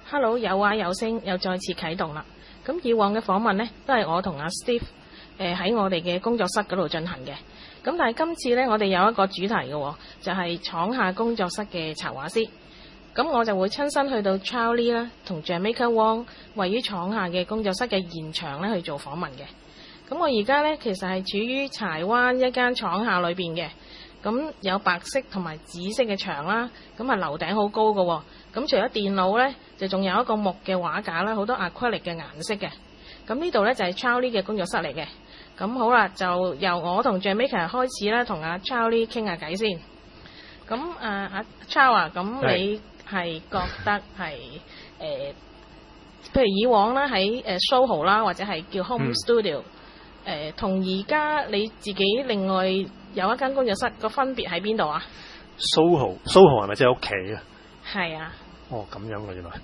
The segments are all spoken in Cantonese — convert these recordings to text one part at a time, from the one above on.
Hello， 有話有聲又再次啟動啦。咁以往嘅訪問呢，都係我同阿 Steve 喺我哋嘅工作室嗰度進行嘅。咁但係今次呢，我哋有一個主題嘅，就係廠下工作室嘅插畫師。咁我就會親身去到 Charlie 啦，同 Jamaica Wong 位於廠下嘅工作室嘅現場咧去做訪問嘅。咁我而家呢，其實係處於柴灣一間廠下裏邊嘅。咁有白色同埋紫色嘅牆啦，咁啊樓頂好高嘅喎。咁除咗電腦呢，就仲有一個木嘅畫架啦，好多 acrylic 嘅顏色嘅。咁呢度呢，就係 Charlie 嘅工作室嚟嘅。咁好啦，就由我同 Jamaica 開始啦，同阿 Charlie 傾下偈先。咁阿 Charlie 咁你係覺得係譬如以往啦喺Soho 啦，或者係叫 Home Studio，同而家你自己另外有一間工作室個分別喺邊度啊 ？Soho 係咪即係屋企啊？係啊。 哦，咁樣嘅原來。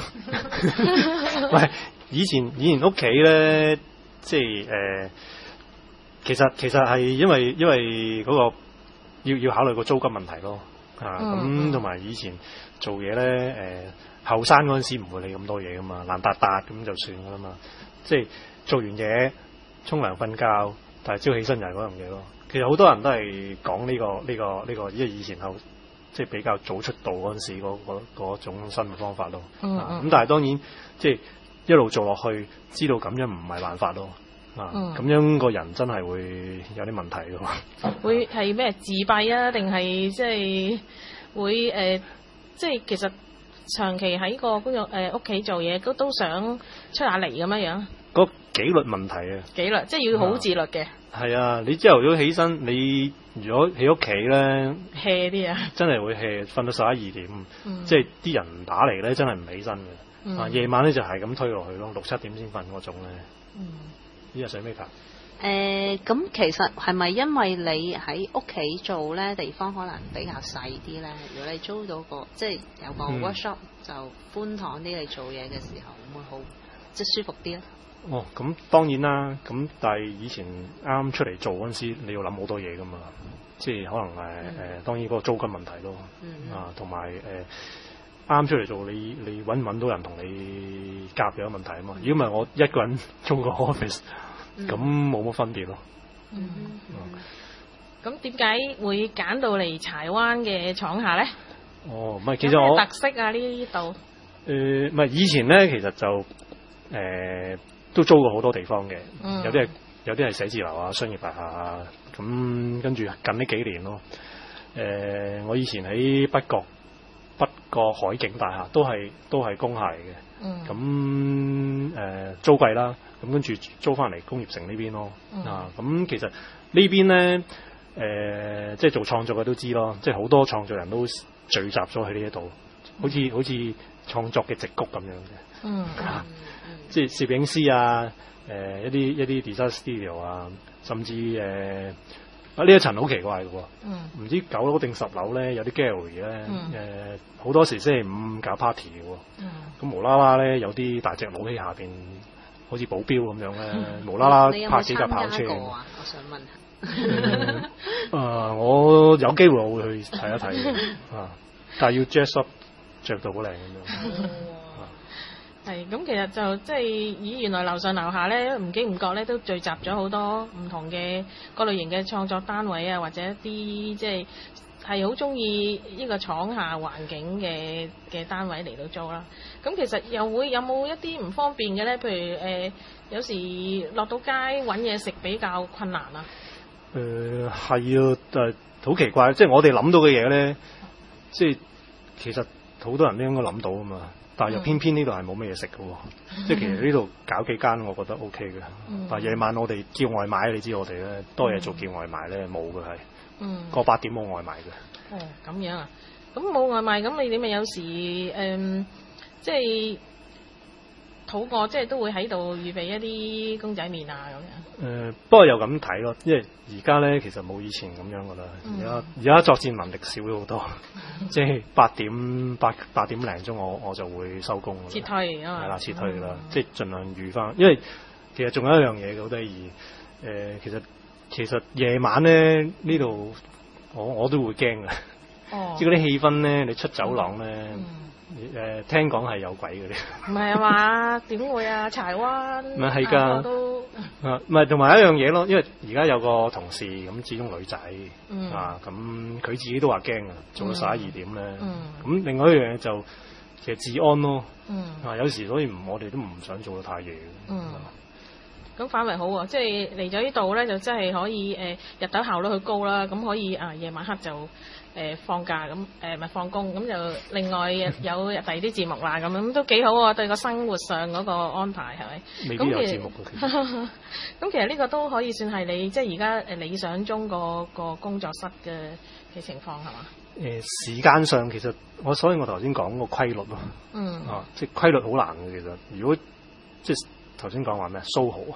喂，以前屋企咧，即係其實係因為嗰個要考慮個租金問題咯。咁同埋以前做嘢咧，後生嗰陣時唔會理咁多嘢噶嘛，爛達達咁就算噶啦嘛。即係做完嘢，沖涼瞓覺，但係朝起身又係嗰樣嘢咯。其實好多人都係講呢個，因為以前即係比較早出道嗰陣時嗰種生活方法咯。咁但係當然即係一路做落去，知道咁樣唔係辦法咯。咁樣個人真係會有啲問題咯。 會係咩自閉啊？定係即係會即係其實長期喺個工作屋企做嘢，都想出下嚟咁樣。 個紀律問題啊！紀律即係要好自律嘅。 係啊！你朝頭早起身，你如果喺屋企咧 hea 啲啊， 真係會 hea，瞓到11、12點，即係啲人打嚟咧，真係唔起身嘅。夜晚咧就係咁推落去咯，6、7點先瞓嗰種咧。呢日水咩卡？ 咁其實係咪因為你喺屋企做咧，地方可能比較細啲咧？如果你租到即係有個 workshop，就寬敞啲，你做嘢嘅時候會唔會好即係舒服啲咧？ 哦，咁當然啦。咁但係以前啱出嚟做嗰陣時，你要諗好多嘢噶嘛。即係可能當然嗰個租金問題咯。同埋啱出嚟做，你揾唔揾到人同你夾有問題啊嘛。如果唔係我一個人租個 office，咁冇乜分別咯。 咁點解會揀到嚟柴灣嘅廠下咧？ 唔係，其實我特色啊呢度。 唔係以前咧，其實就都租過好多地方嘅。有啲係寫字樓啊、商業大廈啊。咁跟住近呢幾年咯。我以前喺北角海景大廈都係工廈嚟嘅。咁租貴啦。咁跟住租翻嚟工業城呢邊咯。咁其實呢邊咧，即係做創作嘅都知咯，即係好多創作人都聚集咗喺呢一度，好似創作嘅矽谷咁樣嘅。即係攝影師啊，一啲 design studio 啊，甚至呢一層好奇怪嘅喎。唔知9樓定10樓咧，有啲 gallery 咧，好多時星期五搞 party 嘅喎。咁無啦啦咧，有啲大隻佬喺下邊。好似保鏢咁樣咧，無啦啦拍幾架跑車。 我想問下。 我有機會我會去睇一睇。但係要 dress up 着到好靚咁樣。 係咁，其實就即係原來樓上樓下咧，唔經唔覺咧都聚集咗好多唔同嘅各類型嘅創作單位啊，或者一啲即係好中意呢個廠下環境嘅單位嚟到租啦。咁其實有冇一啲唔方便嘅咧？譬如有時落到街揾嘢食比較困難啊。 係啊，但係好奇怪，即係我哋諗到嘅嘢咧，即係其實好多人都應該諗到啊嘛。但係又偏偏呢度係冇乜嘢食嘅喎。即係其實呢度搞幾間，我覺得 OK 嘅。但係夜晚我哋叫外賣，你知我哋咧多嘢做，叫外賣咧冇嘅係。過8點冇外賣嘅。 咁樣啊？咁冇外賣，咁你咪有時即係肚餓，即係都會喺度預備一啲公仔麵啊咁樣。 不過又咁睇咯，因為而家咧其實冇以前咁樣噶啦。而家作戰能力少咗好多，即係8點零鐘我就會收工。 撤退啊嘛。係啦，撤退啦，即係盡量預翻。因為其實仲有一樣嘢好得意。其實夜晚咧呢度我都會驚嘅。即係嗰啲氣氛咧，你出走廊咧， 聽講係有鬼嗰啲。 唔係啊嘛？點會啊？柴灣唔係㗎我都唔係，同埋一樣嘢咯，因為而家有個同事咁，始終女仔咁佢自己都話驚啊，做到11、2點咧。咁另外一樣嘢就其實治安咯。有時所以我哋都唔想做到太夜。 咁反為好喎，即係嚟咗呢度咧，就真係可以日頭效率去高啦，咁可以夜晚黑就放假咁咪放工，咁就另外有第二啲節目啦，咁都幾好喎，對個生活上嗰個安排係咪？ 未必有節目嘅。 咁其實呢個都可以算係你即係而家理想中個工作室嘅情況係嘛？ 時間上其實所以我頭先講個規律咯。即係規律好難嘅其實，如果即係。頭先講話咩？SoHo 啊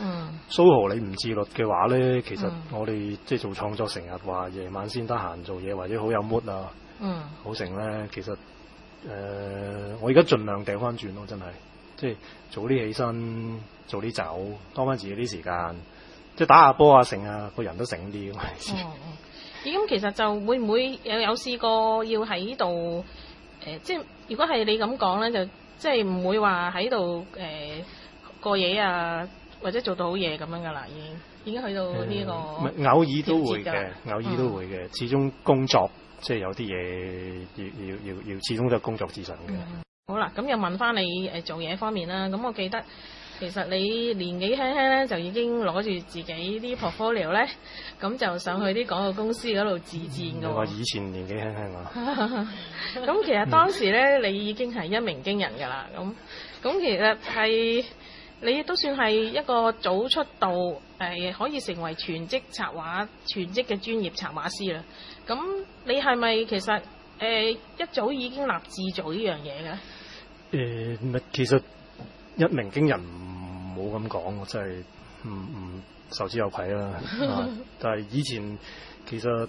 ，SoHo 你唔自律嘅話咧，其實我哋即係做創作，成日話夜晚先得閒做嘢，或者好有 mood 啊，好成咧。其實我而家盡量掉翻轉咯，真係即係早啲起身，早啲走，多翻自己啲時間，即係打下波啊，成啊，個人都醒啲咁。 咁其實就會唔會有試過要喺度即係如果係你咁講咧，就即係唔會話喺度過夜啊，或者做到好夜咁樣噶啦，已經去到呢個。 偶爾都會嘅，偶爾都會嘅。始終工作即係有啲嘢要，始終都係工作至上嘅。 好啦，咁又問翻你做嘢方面啦。咁我記得其實你年紀輕輕咧，就已經攞住自己啲 portfolio 咧，咁就上去啲廣告公司嗰度自薦㗎喎。 你話以前年紀輕輕啊？ 咁其實當時咧，你已經係一鳴驚人㗎啦。咁其實係。你都算係一個早出道可以成為全職插畫、全職嘅專業插畫師啦。咁你係咪其實一早已經立志做呢樣嘢嘅？ 其實一鳴驚人唔好咁講，我真係唔受之有愧啦。但係以前其實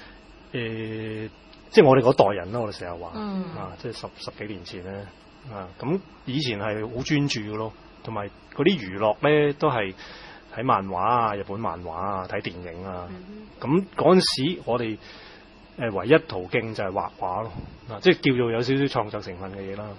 即係我哋嗰代人啦，我哋成日話即係十幾年前咧咁以前係好專注嘅咯。同埋嗰啲娛樂咧，都係睇漫畫啊、日本漫畫啊、睇電影啊。咁嗰陣時，我哋唯一途徑就係畫畫咯。即係叫做有少少創作成分嘅嘢啦。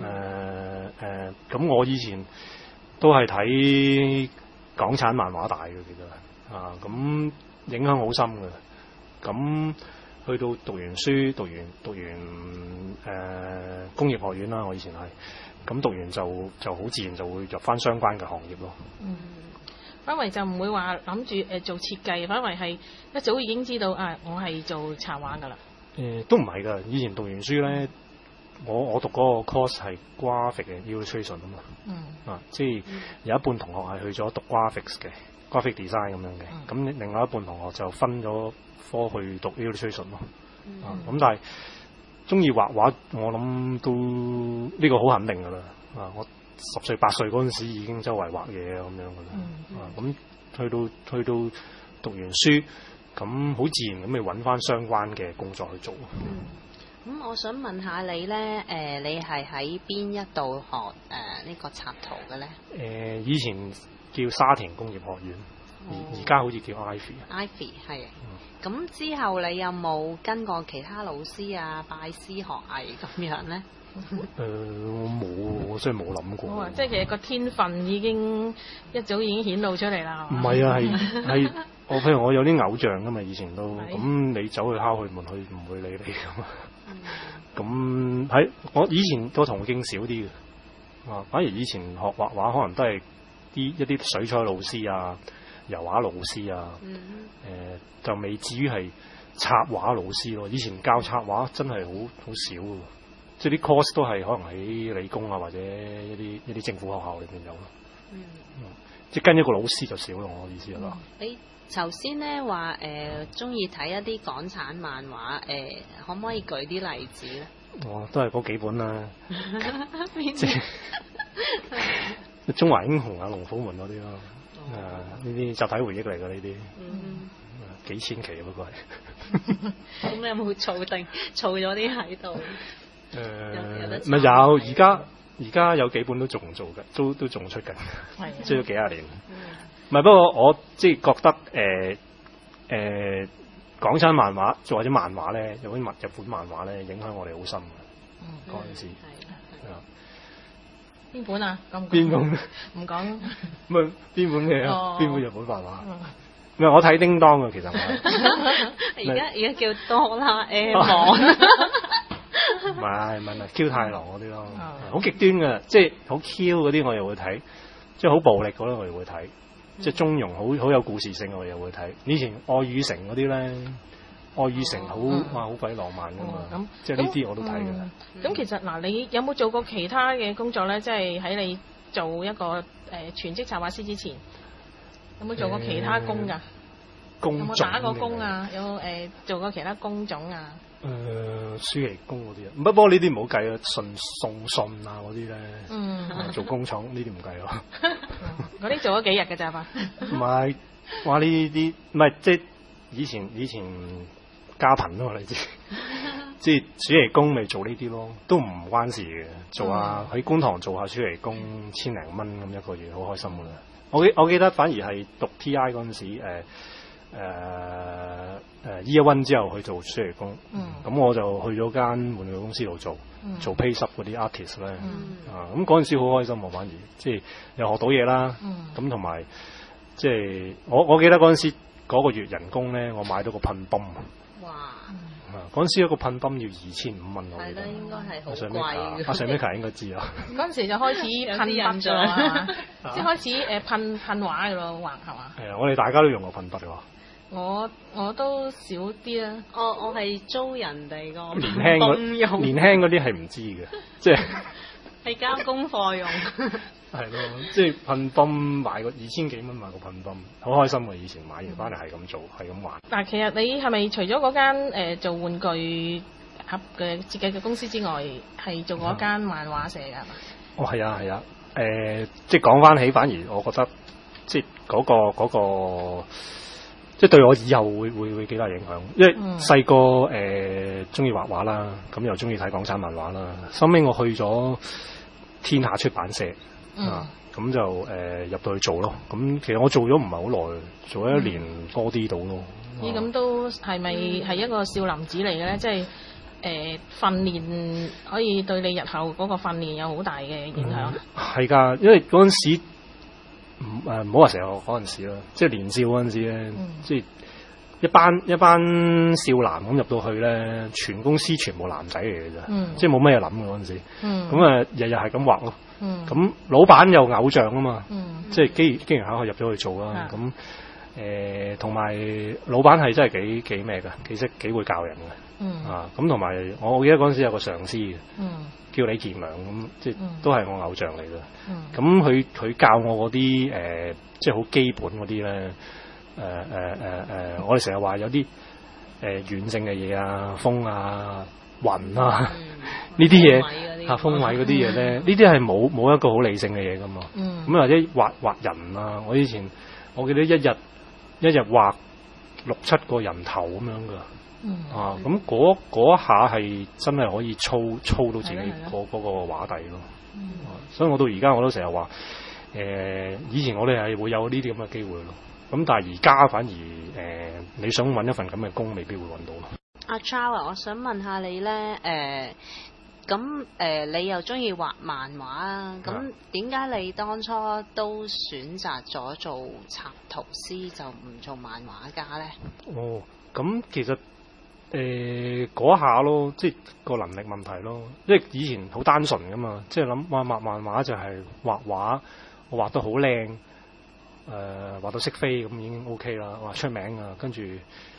咁我以前都係睇港產漫畫大嘅，其實咁影響好深嘅。咁去到讀完書，讀完工業學院啦，我以前係。咁讀完就好自然就會入翻相關嘅行業咯。 反為就唔會話諗住做設計，反為係一早已經知道我係做插畫噶啦。 都唔係㗎，以前讀完書咧，我讀嗰個 course 係 graphic 嘅 illustration 啊嘛。即係有一半同學係去咗讀 graphics 嘅 graphic design 咁樣嘅，咁另外一半同學就分咗科去讀 illustration 咯。咁但係中意畫畫，我諗都呢個好肯定㗎啦。我10歲8歲嗰陣時已經周圍畫嘢咁樣㗎啦。咁去到讀完書，咁好自然咁咪揾翻相關嘅工作去做。 咁我想問下你咧，你係喺邊一度學呢個插圖嘅咧？ 以前叫沙田工業學院，而家好似叫 Ivy 係。咁之後你有冇跟過其他老師啊，拜師學藝咁樣咧？ 我冇，我真係冇諗過。 即係其實個天分已經一早已經顯露出嚟啦。 唔係啊，係譬如我有啲偶像噶嘛，以前都咁你走去敲佢門，佢唔會理你噶嘛。咁喺我以前個途徑少啲嘅，反而以前學畫畫可能都係一啲水彩老師啊、油畫老師啊，就未至於係插畫老師咯。以前教插畫真係好少嘅，即係啲 course 都係可能喺理工啊或者一啲政府學校裏邊有咯。即係跟一個老師就少咯，我意思係嘛？ 你頭先咧話中意睇一啲港產漫畫，可唔可以舉啲例子咧？ 都係嗰幾本啦，即係中華英雄啊、龍虎門嗰啲咯。呢啲集體回憶嚟㗎，呢啲幾千期不過係。 咁你有冇儲咗啲喺度？ 咪有，而家有幾本都仲做嘅，都仲出緊，追咗幾廿年。唔係，不過我即係覺得港產漫畫或者漫畫咧，日本漫畫咧影響我哋好深嘅。 嗰陣時。 邊本啊？ 邊本？ 唔講。 唔係邊本嘅？邊本日本漫畫？唔係我睇叮當嘅，其實我而家叫哆啦 A 夢。 唔係 Q 太郎嗰啲咯，好極端嘅，即係好 Q 嗰啲我又會睇，即係好暴力嗰啲我又會睇，即係中庸好有故事性我又會睇。以前愛與誠嗰啲咧，愛與誠好鬼浪漫噶嘛，即係呢啲我都睇嘅。 咁其實嗱，你有冇做過其他嘅工作咧？即係喺你做一個全職插畫師之前，有冇做過其他工㗎？有冇打過工啊？有冇做過其他工種啊？ 暑期工嗰啲啊，不過呢啲唔好計啊，送信啊嗰啲咧，做工廠呢啲唔計咯。 嗰啲做咗幾日嘅咋嘛？ 唔係，話呢啲唔係即係以前家貧咯，你知，即係暑期工咪做呢啲咯，都唔關事嘅。做下喺觀塘做下暑期工，1000零蚊咁一個月，好開心噶啦。我記得反而係讀 TI 嗰陣時Year One 之後去做暑期工，咁我就去咗間玩具公司度做 pay sub 嗰啲 artist 咧，咁嗰陣時好開心喎，反而即係又學到嘢啦，咁同埋即係我記得嗰陣時嗰個月人工咧，我買到個噴泵， 哇！ 嗰陣時一個噴泵要2500蚊，我記得， 應該係好貴。阿 Samika 應該知啊， 嗰陣時就開始噴筆咗啊，即係開始噴畫嘅咯，畫係嘛？ 係啊，我哋大家都用過噴筆㗎。 我都少啲啦。 我係租人哋個年輕嗰啲係唔知嘅，即係係交功課用。 係咯，即係噴泵買個2000幾蚊買個噴泵，好開心嘅。以前買完翻嚟係咁做，係咁玩。 但係其實你係咪除咗嗰間做玩具盒嘅設計嘅公司之外，係做嗰間漫畫社㗎係嘛？ 哦，係啊，係啊。即係講翻起，反而我覺得即係嗰個。即係對我以後會幾大影響，因為細個中意畫畫啦，咁又中意睇港產漫畫啦。收尾我去咗天下出版社咁就入到去做咯。咁其實我做咗唔係好耐，做咗1年多啲到咯。 咦？咁都係咪係一個少林寺嚟嘅咧？即係訓練可以對你日後嗰個訓練有好大嘅影響。係㗎， 因為嗰陣時。唔好話成日嗰陣時啦，即係年少嗰陣時咧，即係一班少男咁入到去咧，全公司全部男仔嚟嘅啫，即係冇咩嘢諗嘅嗰陣時。咁日日係咁畫咯。咁老闆有偶像啊嘛，即係機緣巧合入咗去做啦。咁同埋老闆係真係幾咩㗎，幾會教人嘅。咁同埋我記得嗰陣時有個上司嘅。叫李健良咁，即係都係我偶像嚟嘅。咁佢教我嗰啲即係好基本嗰啲咧。我哋成日話有啲軟性嘅嘢啊，風啊、雲啊呢啲嘢，風位嗰啲嘢咧，呢啲係冇一個好理性嘅嘢噶嘛。咁或者畫人啊，我記得一日畫6-7個人頭咁樣噶。咁嗰一下係真係可以操到自己嗰個畫底咯。所以我到而家我都成日話，以前我哋係會有呢啲咁嘅機會咯。咁但係而家反而你想揾一份咁嘅工，未必會揾到咯。 阿 Charles，我想問下你咧，你又中意畫漫畫啊？咁點解你當初都選擇咗做插圖師，就唔做漫畫家咧？ 咁其實嗰下咯，即係個能力問題咯。因為以前好單純噶嘛，即係諗畫漫畫就係畫畫，我畫得好靚，畫到識飛咁已經 OK 啦，畫出名啊，跟住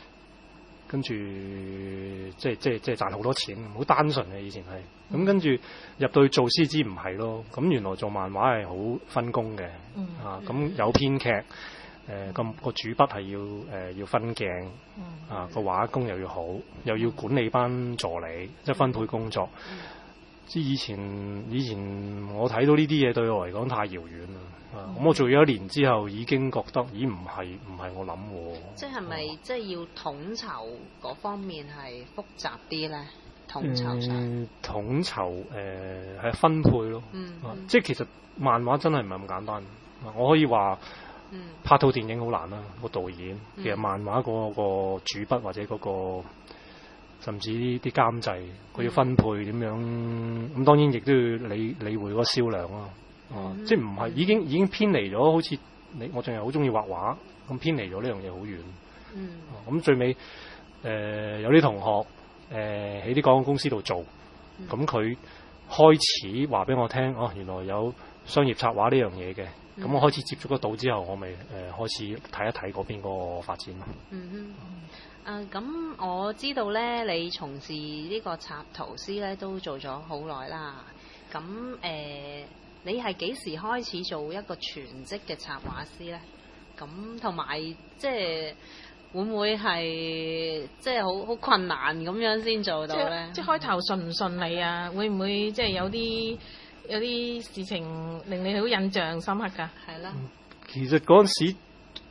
即係賺好多錢，好單純嘅以前係。咁跟住入到去做先知唔係咯，咁原來做漫畫係好分工嘅。咁有編劇。個主筆係要分鏡，個畫工又要好，又要管理班助理，即係分配工作。即係以前我睇到呢啲嘢對我嚟講太遙遠啦。咁我做咗1年之後，已經覺得咦唔係我諗喎。即係咪即係要統籌嗰方面係複雜啲咧？統籌上統籌係分配咯。即係其實漫畫真係唔係咁簡單。我可以話。拍套電影好難啦，個導演其實漫畫嗰個主筆或者嗰個甚至啲監製佢要分配點樣，咁當然亦都要理會嗰個銷量咯。即係唔係已經偏離咗，好似我仲係好中意畫畫，咁偏離咗呢樣嘢好遠。咁最尾有啲同學喺啲廣告公司度做，咁佢開始話俾我聽，原來有商業策劃呢樣嘢嘅，咁我開始接觸得到之後，我咪開始睇一睇嗰邊嗰個發展咯。 咁我知道咧，你從事呢個插圖師咧都做咗好耐啦。咁你係幾時開始做一個全職嘅插畫師咧？咁同埋即係會唔會係即係好困難咁樣先做到咧？ 即係開頭順唔順利啊？會唔會即係有啲事情令你好印象深刻㗎？ 係啦。 其實嗰陣時，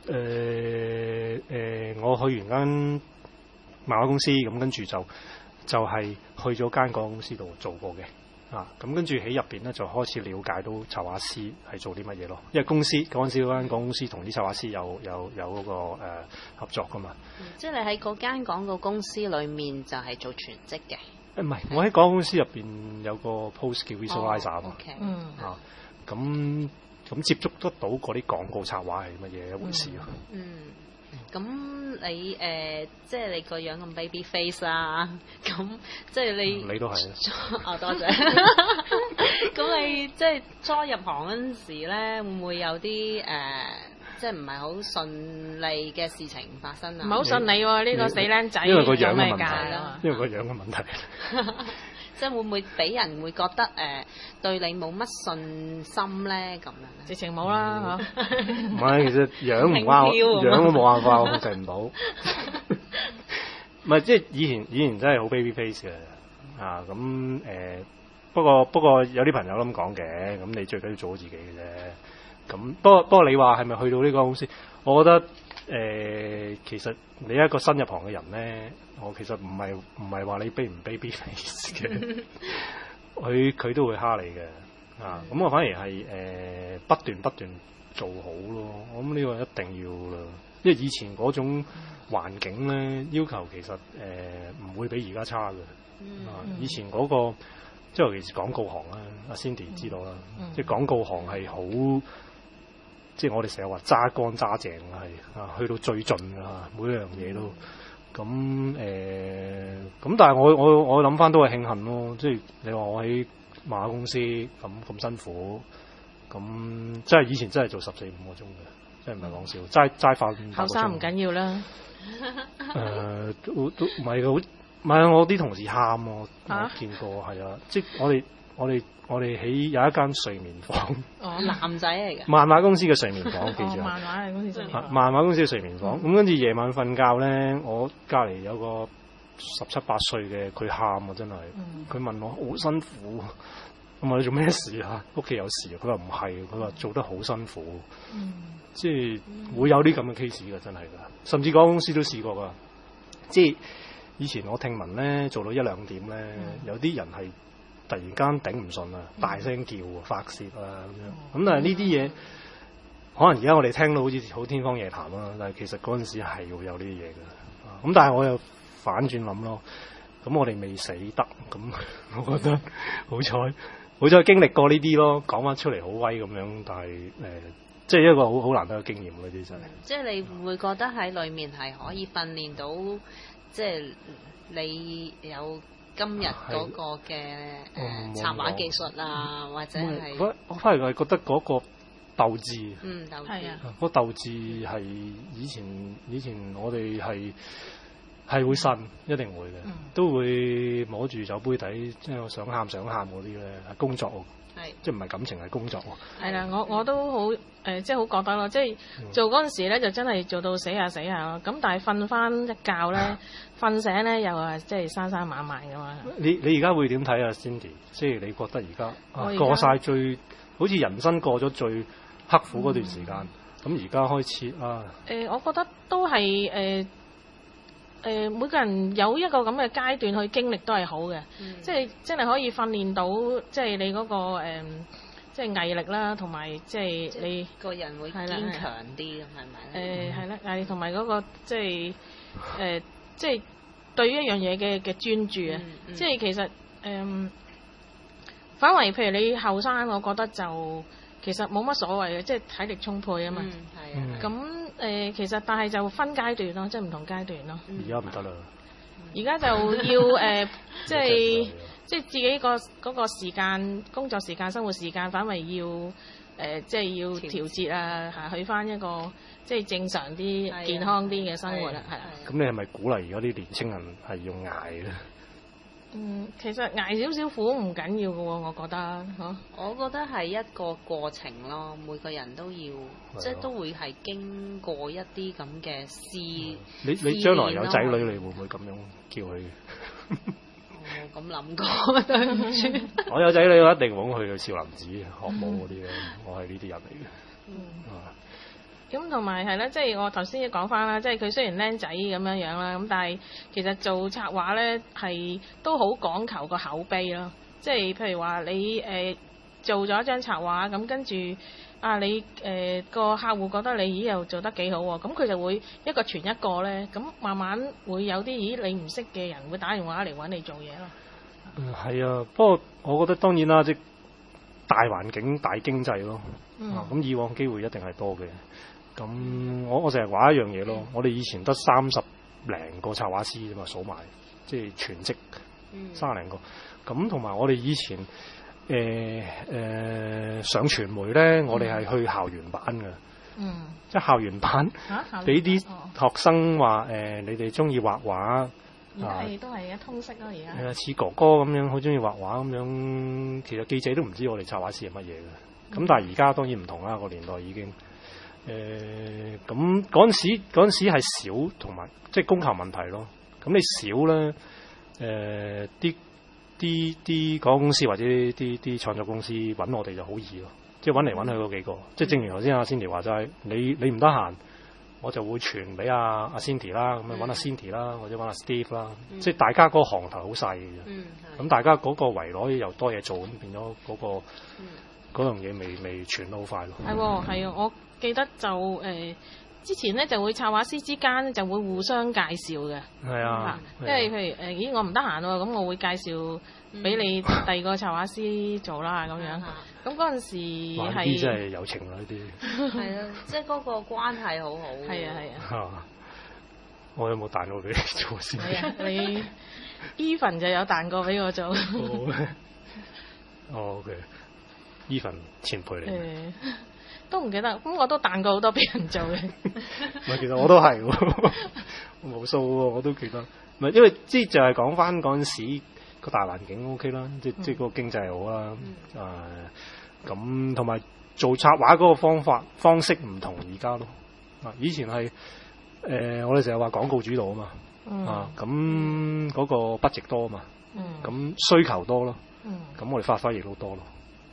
我去完間漫畫公司，咁跟住就係去咗間廣告公司度做過嘅。咁跟住喺入邊咧就開始了解到插畫師係做啲乜嘢咯，因為公司嗰陣時嗰間廣告公司同啲插畫師有嗰個合作噶嘛。 即係你喺嗰間廣告公司裏面就係做全職嘅？ 唔係，我喺廣告公司入邊有個 post 叫 visualizer 啊嘛。咁接觸得到嗰啲廣告插畫係乜嘢一回事咯。 咁你即係你個樣咁 baby face 啦，咁即係你都係啊。多謝。咁你即係初入行嗰陣時咧，會唔會有啲即係唔係好順利嘅事情發生啊？ 唔係好順利喎，呢個死僆仔因為個樣嘅問題咯。因為個樣嘅問題。 即係會唔會俾人會覺得對你冇乜信心咧？咁樣直情冇啦嚇。 唔係，其實樣唔關，樣都冇辦法，我控制唔到。唔係，即係以前真係好 baby face 嘅咁不過有啲朋友咁講嘅，咁你最緊要做好自己嘅啫。咁不過你話係咪去到呢個公司？我覺得其實你一個新入行嘅人咧，我其實唔係話你 baby face 嘅，佢都會蝦你嘅咁我反而係不斷做好咯。我諗呢個一定要啦，因為以前嗰種環境咧要求其實唔會比而家差嘅。以前嗰個即係尤其是廣告行啦，阿 Cindy 知道啦，即係廣告行係好。即係我哋成日話揸乾揸淨係去到最盡㗎，每一樣嘢都咁咁。但係我諗翻都係慶幸咯。即係你話我喺漫畫公司咁辛苦，咁即係以前真係做14-15個鐘嘅，真係唔係講笑。齋飯後生唔緊要啦。 都唔係嘅，唔係我啲同事喊我見過係啊，即係我哋喺有一間睡眠房， 男仔嚟嘅。 漫畫公司嘅睡眠房，記住。 漫畫公司睡眠房。 漫畫公司嘅睡眠房，咁跟住夜晚瞓覺咧，我隔離有個17、18歲嘅，佢喊啊，真係。佢問我好辛苦，我問你做咩事啊？屋企有事啊？佢話唔係，佢話做得好辛苦。即係會有啲咁嘅 case 㗎，真係㗎。甚至嗰間公司都試過㗎。即係以前我聽聞咧，做到1、2點咧，有啲人係突然間頂唔順啊，大聲叫啊，發泄啊咁樣。咁但係呢啲嘢，可能而家我哋聽到好似好天方夜譚啦，但係其實嗰陣時係會有呢啲嘢嘅。咁但係我又反轉諗咯，咁我哋未死得，咁我覺得好彩經歷過呢啲咯，講翻出嚟好威咁樣，但係即係一個好難得嘅經驗嗰啲真係。 即係你會唔會覺得喺裡面係可以訓練到，即係你有今日嗰個嘅插畫技術啊，或者係我反而係覺得嗰個鬥志， 鬥志啊， 嗰鬥志係以前我哋係會呻，一定會嘅，都會摸住酒杯底，即係想喊嗰啲咧，工作即係唔係感情係工作喎。 係啦，我都好即係好覺得咯，即係做嗰陣時咧就真係做到死下咯。咁但係瞓翻一覺咧，瞓醒咧又係即係生猛㗎嘛。 你而家會點睇啊 Cindy？ 即係你覺得而家過晒最好似人生過咗最刻苦嗰段時間，咁而家開始我覺得都係每個人有一個咁嘅階段去經歷都係好嘅，即係真係可以訓練到即係你嗰個即係毅力啦，同埋即係你個人會堅強啲，係咪？ 係啦，毅力同埋嗰個即係即係對於一樣嘢嘅專注啊，即係其實反為譬如你後生，我覺得就其實冇乜所謂嘅，即係體力充沛啊嘛。咁其實但係就分階段咯，即係唔同階段咯。 而家唔得啦。而家就要即係自己嗰個時間、工作時間、生活時間，反為要即係要調節啊，去翻一個即係正常啲、健康啲嘅生活啦，係啦。 咁你係咪鼓勵而家啲年青人係要捱咧？ 其實捱少少苦唔緊要嘅喎，我覺得嚇。 我覺得係一個過程咯，每個人都要，即係都會係經過一啲咁嘅試。 你將來有仔女，你會唔會咁樣叫佢？ 我咁諗過，對唔住。 我有仔女，我一定往去少林寺學武嗰啲嘅，我係呢啲人嚟嘅。 咁同埋係啦，即係我頭先講翻啦，即係佢雖然僆仔咁樣樣啦，咁但係其實做策劃咧係都好講求個口碑咯。即係譬如話你做咗一張策劃，咁跟住你個客戶覺得你又做得幾好喎，咁佢就會一個傳一個咧，咁慢慢會有啲你唔識嘅人會打電話嚟揾你做嘢咯。 係啊，不過我覺得當然啦，即大環境、大經濟咯。咁以往機會一定係多嘅。咁我成日話一樣嘢咯，我哋以前得30零個策劃師啫嘛，數埋即係全職30零個。咁同埋我哋以前上傳媒咧，我哋係去校園版嘅，即係校園版俾啲學生話你哋中意畫畫， 而家都係通識咯，而家係啊， 似哥哥咁樣好中意畫畫咁樣，其實記者都唔知我哋策劃師係乜嘢嘅。咁但係而家當然唔同啦，個年代已經。咁嗰陣時係少，同埋即係供求問題咯。咁你少咧，啲廣告公司或者啲創作公司揾我哋就好易咯。即係揾嚟揾去嗰幾個。即係正如頭先阿 Cindy 話齋，你唔得閒，我就會傳俾阿 Cindy 啦，咁樣揾阿 Cindy 啦，或者揾阿 Steve 啦。即係大家嗰個行頭好細嘅啫。咁大家嗰個圍內又多嘢做，咁變咗嗰樣嘢未傳得好快咯。 係啊，我記得就之前咧就會策劃師之間就會互相介紹嘅。係啊，即係譬如我唔得閒喎，咁我會介紹俾你第二個策劃師做啦咁樣。咁嗰陣時係啲真係友情啦呢啲。 係啊，即係嗰個關係好好。 係啊。 我有冇彈過俾你做先？ 係啊，你 Even 就有彈過俾我做。 OK。Even 前輩嚟。 都唔記得，咁我都彈過好多俾人做嘅。 唔係，其實我都係喎，無數喎，我都記得。唔係，因為即係就係講翻嗰陣時個大環境 OK 啦，即係個經濟好啦。咁同埋做策劃嗰個方式唔同而家咯。以前係我哋成日話廣告主導啊嘛。咁嗰個 budget 多啊嘛。咁需求多咯。咁我哋發揮亦都多咯。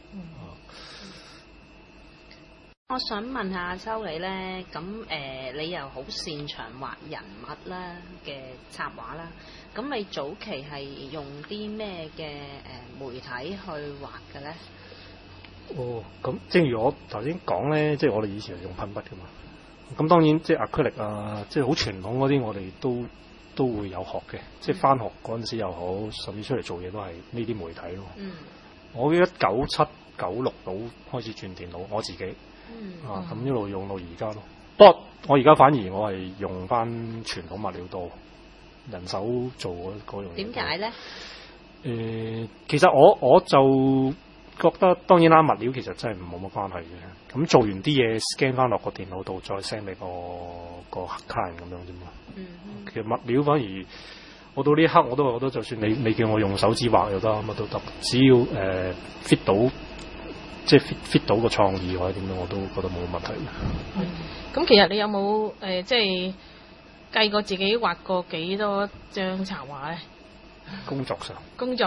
我想問下秋你咧，咁你又好擅長畫人物啦嘅插畫啦，咁你早期係用啲咩嘅媒體去畫嘅咧？ 咁正如我頭先講咧，即係我哋以前係用噴筆噶嘛，咁當然即係 acrylic 啊，即係好傳統嗰啲，我哋都會有學嘅，即係返學嗰陣時又好，甚至出嚟做嘢都係呢啲媒體咯。我記得97、96到開始轉電腦，我自己。咁一路用到而家咯。不過我而家反而我係用翻傳統物料多，人手做嗰樣嘢。 點解咧？ 其實我就覺得當然啦，物料其實真係冇乜關係嘅。咁做完啲嘢 scan 翻落個電腦度，再 send 俾個客人咁樣啫嘛。其實物料反而我到呢一刻我都覺得，就算你叫我用手指畫又得，乜都得，只要fit 到。即係 fit 到個創意或者點樣，我都覺得冇問題嘅。 咁其實你有冇即係計過自己畫過幾多張插畫咧？ 工作上。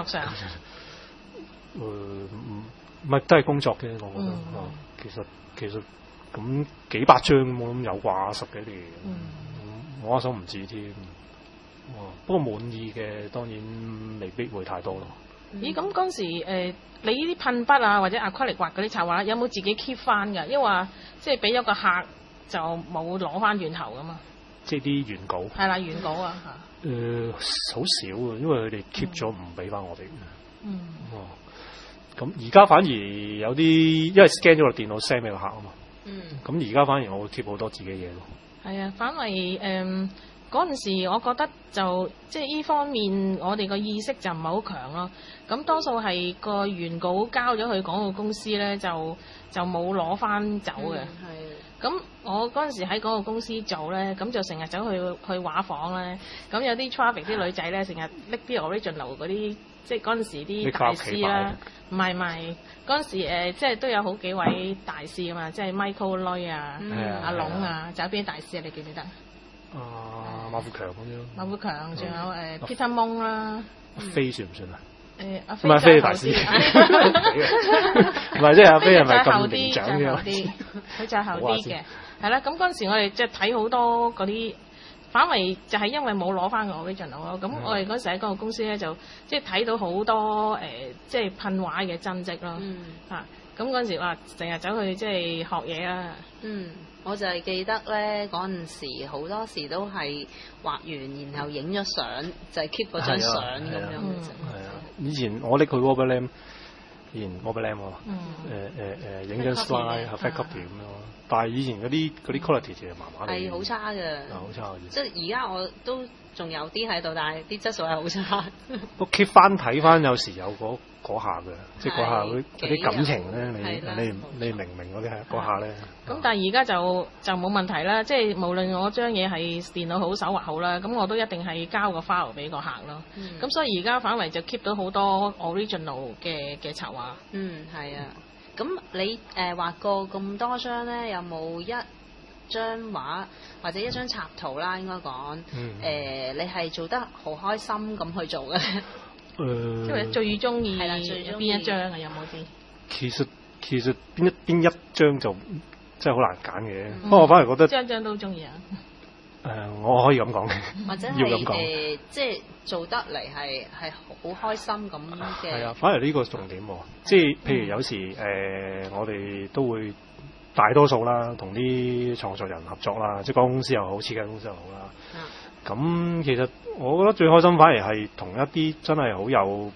唔係都係工作嘅，我覺得。其實咁幾百張我諗有啩，10幾年。我一手唔止添。不過滿意嘅當然未必會太多咯。 咦，咁嗰陣時你呢啲噴筆啊或者acrylic畫嗰啲插畫，有冇自己 keep 翻㗎？因為即係俾咗個客就冇攞翻轉頭噶嘛。 即係啲原稿。 係啦，原稿啊嚇。 好少啊，因為佢哋 keep 咗唔俾翻我哋。 嗯。 哦。咁而家反而有啲，因為 scan 咗個電腦 send 俾個客啊嘛。 嗯。 咁而家反而我會 keep 好多自己嘢咯。 係啊，反為嗰陣時，我覺得就即係呢方面，我哋個意識就唔係好強咯。咁多數係個原稿交咗去廣告公司咧，就冇攞翻走嘅。咁我嗰陣時喺廣告公司做咧，咁就成日走去畫房咧。咁有啲 traffic 啲女仔咧，成日拎啲 original 嗰啲，即係嗰陣時啲大師啦。唔係，嗰陣時即係都有好幾位大師啊嘛，即係 Michael Loy 啊、阿龍啊，仲有邊啲大師啊？你記唔記得？ 馬富強咁樣。 馬富強，仲有Peter Mon 啦。 阿飛算唔算啊？ 阿唔係飛大師，唔係即係阿飛係咪咁年長嘅？ 佢就後啲嘅，係啦。咁嗰陣時我哋即係睇好多嗰啲，反為就係因為冇攞翻個 original 咯。咁我哋嗰時喺嗰個公司咧，就即係睇到好多即係噴畫嘅真跡咯。嚇！咁嗰陣時話成日走去即係學嘢啦。 我就係記得咧，嗰陣時好多時都係畫完，然後影咗相，就係 keep 嗰張相咁樣。 係啊，以前我拎佢 Wobbelam， 以前 Wobbelam 影張 slide 係 fat copy 咁樣。但係以前嗰啲 quality 其實麻麻地。 係好差嘅。好差嘅。即係而家我都仲有啲喺度，但係啲質素係好差。 都 keep 翻睇翻，有時有嗰下嘅，即係嗰下嗰啲感情咧，你明唔明嗰啲係嗰下咧？ 咁但係而家就冇問題啦，即係無論我張嘢係電腦好手畫好啦，咁我都一定係交個 file 俾個客咯。咁所以而家反為就 keep 到好多 original 嘅插畫。 係啊。咁你畫過咁多張咧，有冇一張畫或者一張插圖啦？應該講你係做得好開心咁去做嘅？ 因為最中意邊一張啊？有冇啲？ 其實邊一張就真係好難揀嘅。不過我反而覺得張都中意啊。 我可以咁講嘅， 或者要咁講， 即係做得嚟係好開心咁嘅。 係啊，反而呢個重點喎。即係譬如有時我哋都會大多數啦，同啲創作人合作啦，即係廣告公司又好，設計公司又好啦。咁其實我覺得最開心反而係同一啲真係好有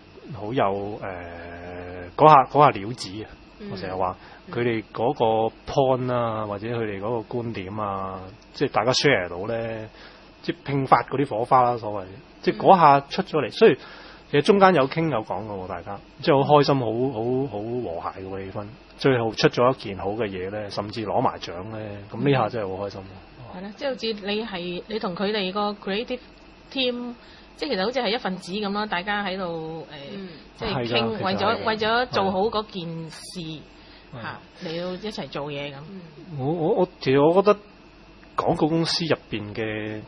嗰下料子啊！我成日話佢哋嗰個 point 啊，或者佢哋嗰個觀點啊，即係大家 share 到咧，即係迸發嗰啲火花啦，所謂即係嗰下出咗嚟。雖然其實中間有傾有講嘅喎，大家即係好開心，好和諧嘅氣氛。最後出咗一件好嘅嘢咧，甚至攞埋獎咧，咁呢下真係好開心。 係啦，即係好似你同佢哋個 creative team，即係其實好似係一份子咁咯，大家喺度即係傾，為咗做好嗰件事嚇，你要一齊做嘢咁。 其實我覺得廣告公司入邊嘅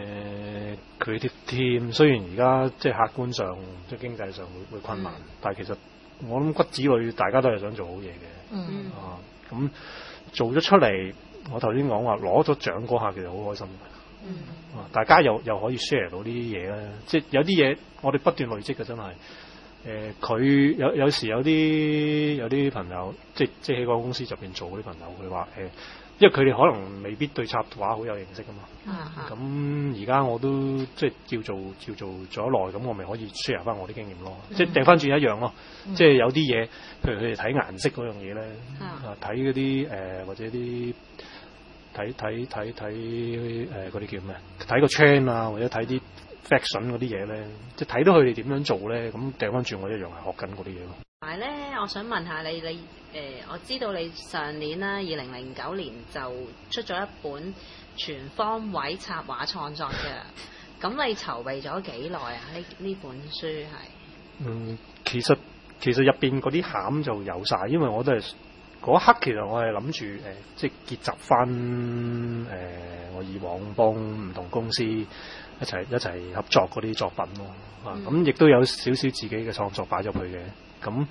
creative team， 雖然而家即係客觀上即係經濟上會困難，但係其實我諗骨子裏大家都係想做好嘢嘅。咁做咗出嚟，我頭先講話攞咗獎嗰下，其實好開心。大家又可以 share 到呢啲嘢咧，即係有啲嘢我哋不斷累積嘅，真係。佢有時有啲朋友，即係喺個公司入邊做嗰啲朋友，佢話因為佢哋可能未必對插畫好有認識啊嘛。咁而家我都即係叫做做咗耐，咁我咪可以 share 翻我啲經驗咯。即係掉翻轉一樣咯。即係有啲嘢，譬如佢哋睇顏色嗰樣嘢咧，睇嗰啲或者啲睇嗰啲叫咩？睇個 trend 啊，或者睇啲 fashion 嗰啲嘢咧，即係睇到佢哋點樣做咧，咁掉翻轉我一樣係學緊嗰啲嘢咯。 同埋咧，我想問下你我知道你上年啦，2009年就出咗一本全方位插畫創作嘅，咁你籌備咗幾耐啊？呢本書係？ 其實入邊嗰啲餡就有晒，因為我都係嗰一刻，其實我係諗住即係結集翻我以往幫唔同公司一齊合作嗰啲作品咯。咁亦都有少少自己嘅創作擺入去嘅。咁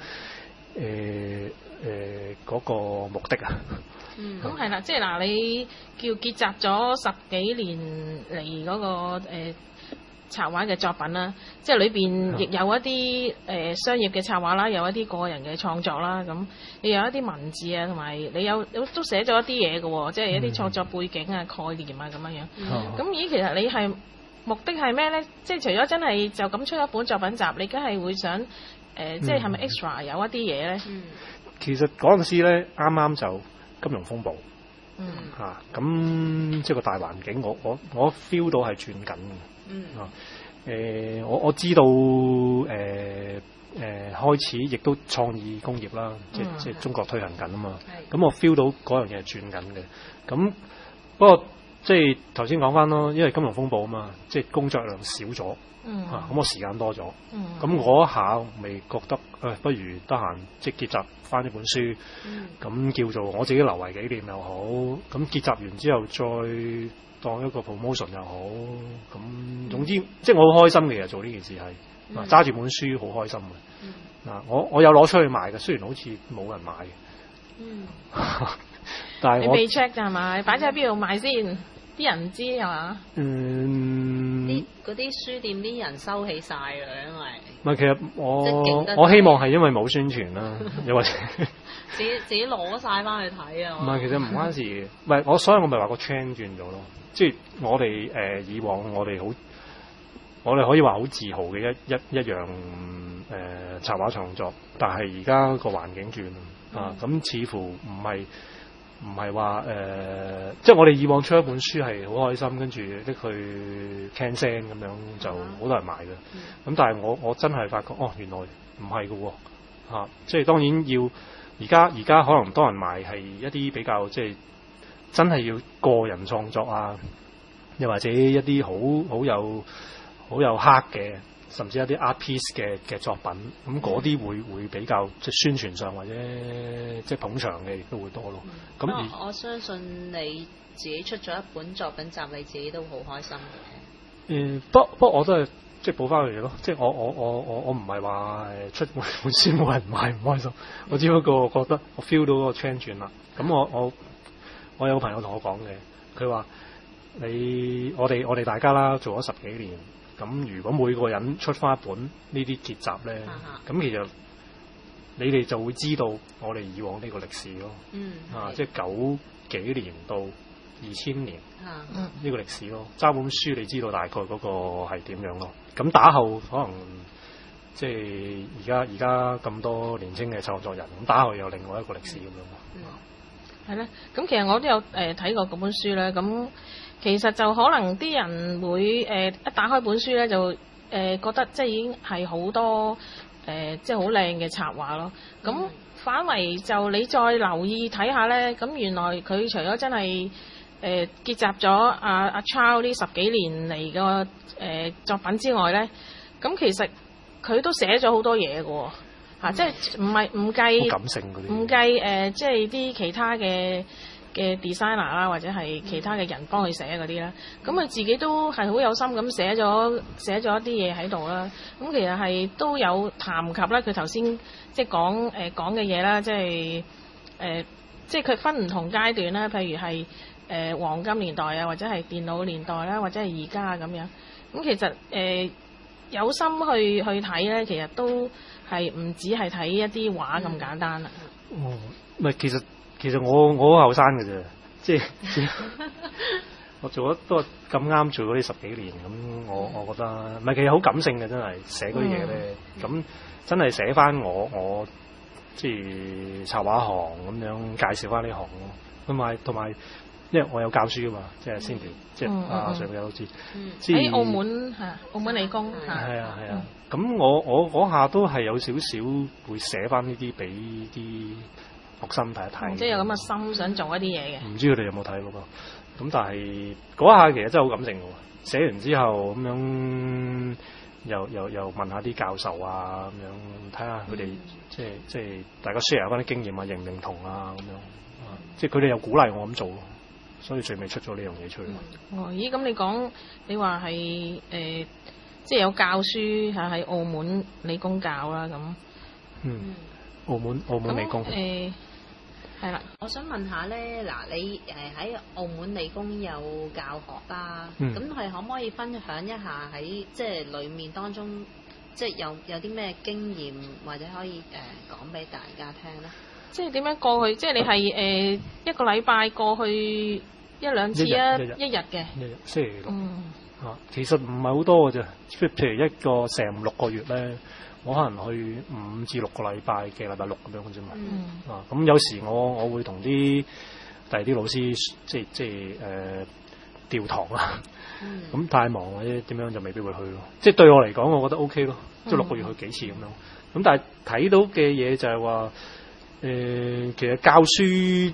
嗰個目的啊， 咁係啦，即係你叫結集咗10幾年嚟嗰個插畫嘅作品啦，即係裏邊亦有一啲商業嘅插畫啦，有一啲個人嘅創作啦，咁亦有一啲文字啊，同埋你有都寫咗一啲嘢嘅喎，即係一啲創作背景啊、概念啊咁樣樣。咁咦，其實你係目的係咩咧？即係除咗真係就咁出一本作品集，你梗係會想即係係咪 extra 有一啲嘢咧？ 其實嗰陣時咧，啱啱就金融風暴。咁即係個大環境，我 feel 到係轉緊嘅。我知道開始亦都創意工業啦，即係中國推行緊啊嘛。咁我 feel 到嗰樣嘢係轉緊嘅。咁不過即係頭先講翻咯，因為金融風暴啊嘛，即係工作量少咗。咁我時間多咗。咁我一下未覺得不如得閒即係結集翻一本書，咁叫做我自己留為紀念又好，咁結集完之後再當一個 promotion 又好，咁總之即係我好開心嘅，其實做呢件事係揸住本書好開心嘅。我有攞出去賣嘅，雖然好似冇人買嘅。但係我你未 check 㗎係嘛？擺咗喺邊度賣先？啲人唔知係嘛？ 嗰啲書店啲人收起晒㗎，因為唔係，其實我希望係因為冇宣傳啦，又或者自己攞晒翻去睇啊。 唔係，其實唔關事嘅。唔係所以我咪話個 trend 轉咗咯。即係我哋以往我哋可以話好自豪嘅一樣插畫創作，但係而家個環境轉咁似乎唔係話即係我哋以往出一本書係好開心，跟住拎去 can send 咁樣就好多人買嘅。咁但係我真係發覺原來唔係嘅喎。即係當然要而家可能多人買係一啲比較即係真係要個人創作啊，又或者一啲好有黑嘅，甚至一啲 art piece 嘅作品，咁嗰啲會比較即係宣傳上或者即係捧場嘅亦都會多咯。咁我相信你自己出咗一本作品集，你自己都好開心嘅。 不過我都係即係補翻佢哋咯，即係我唔係話出本書冇人買唔開心，我只不過覺得我 feel 到個 trend 轉啦。咁我有個朋友同我講嘅，佢話我哋大家啦做咗10幾年。咁如果每個人出翻一本呢啲結集咧，咁其實你哋就會知道我哋以往呢個歷史咯。即係90幾年到2000年呢個歷史咯。揸本書你知道大概嗰個係點樣咯。咁打後可能即係而家咁多年青嘅創作人，咁打後有另外一個歷史咁樣咯。 係咧，咁其實我都有睇過嗰本書咧，咁。其實就可能啲人會一打開本書咧，就覺得即係已經係好多即係好靚嘅插畫咯。咁反為就你再留意睇下咧，咁原來佢除咗真係結集咗阿 Charles 呢10幾年嚟嘅作品之外咧，咁其實佢都寫咗好多嘢嘅喎，即係唔計感性嗰啲， 唔計即係啲其他嘅 designer 啦，或者係其他嘅人幫佢寫嗰啲啦，咁佢自己都係好有心咁寫咗一啲嘢喺度啦。咁其實係都有談及啦，佢頭先即係講嘅嘢啦，即係即係佢分唔同階段啦，譬如係黃金年代啊，或者係電腦年代啦，或者係而家咁樣。咁其實有心去睇咧，其實都係唔止係睇一啲畫咁簡單啦。 唔係其實我好後生嘅啫，即係我做咗都係咁啱做咗呢10幾年，咁我覺得唔係，其實好感性嘅，真係寫嗰啲嘢咧，咁真係寫翻我即係插畫行咁樣介紹翻呢行咯，同埋因為我有教書啊嘛，即係先條即係上面有都知， 喺澳門澳門理工係啊，咁我嗰下都係有少少會寫翻呢啲俾啲學生睇一睇， 即係有咁嘅心想做一啲嘢嘅。 唔知佢哋有冇睇嗰個？咁但係嗰下其實真係好感性嘅喎。寫完之後咁樣，又問下啲教授啊咁樣，睇下佢哋即係大家 share 翻啲經驗啊，認唔認同啊咁樣。即係佢哋又鼓勵我咁做咯，所以最尾出咗呢樣嘢出嚟。 咦？咁你話係即係有教書喺澳門理工教啦咁。 澳門理工。 係啦。 我想問下咧，嗱，你喺澳門理工有教學啦，咁係可唔可以分享一下喺即係裡面當中，即係有啲咩經驗或者可以講俾大家聽咧？ 即係點樣過去？即係你係一個禮拜過去一兩次啊，一日嘅。 一日星期六。其實唔係好多嘅啫，譬如一個成6個月咧，我可能去5至6個禮拜嘅禮拜六咁樣嘅啫嘛。咁有時我會同第二啲老師即係調堂啊。咁太忙或者點樣就未必會去咯。即係對我嚟講，我覺得 OK 咯，即係6個月去幾次咁樣。咁但係睇到嘅嘢就係話，其實教書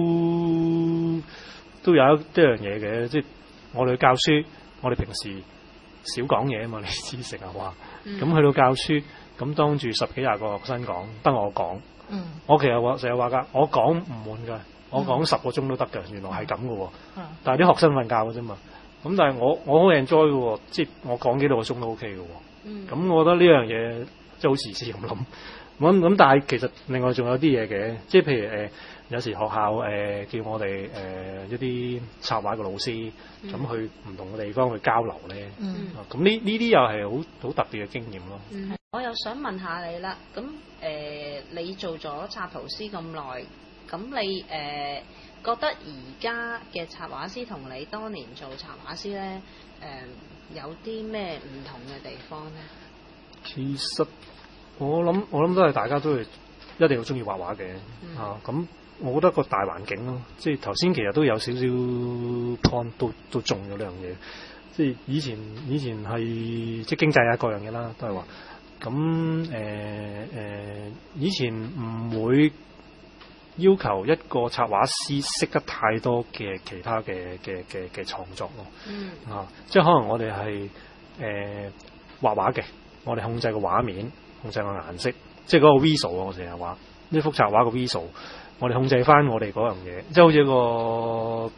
都有一樣嘢嘅，即係我哋教書。我哋平時少講嘢啊嘛，你知成日話，咁去到教書，咁當住10幾20個學生講，得我講，我其實成日話㗎，我講唔悶㗎，我講10個鐘都得㗎，原來係咁㗎喎，但係啲學生瞓覺㗎啫嘛，咁但係我好 enjoy 㗎喎，即係我講幾多個鐘都 OK 㗎喎，咁我覺得呢樣嘢即係好時事咁諗，咁但係其實另外仲有啲嘢嘅，即係譬如有時學校叫我哋一啲插畫嘅老師咁去唔同嘅地方去交流咧，咁呢啲又係好特別嘅經驗咯。 我又想問下你啦，咁你做咗插圖師咁耐，咁你覺得而家嘅插畫師同你當年做插畫師咧，有啲咩唔同嘅地方咧？ 其實我諗都係大家都係一定要中意畫畫嘅咁。我覺得個大環境咯，即係頭先其實都有少少 point 都中咗呢樣嘢。即係以前係即係經濟啊各樣嘢啦，都係話咁以前唔會要求一個插畫師識得太多嘅其他嘅創作咯。即係可能我哋係畫畫嘅，我哋控制個畫面，控制個顏色，即係嗰個 visual 我成日話呢幅插畫個 visual。我哋控制翻我哋嗰樣嘢，即係好似一個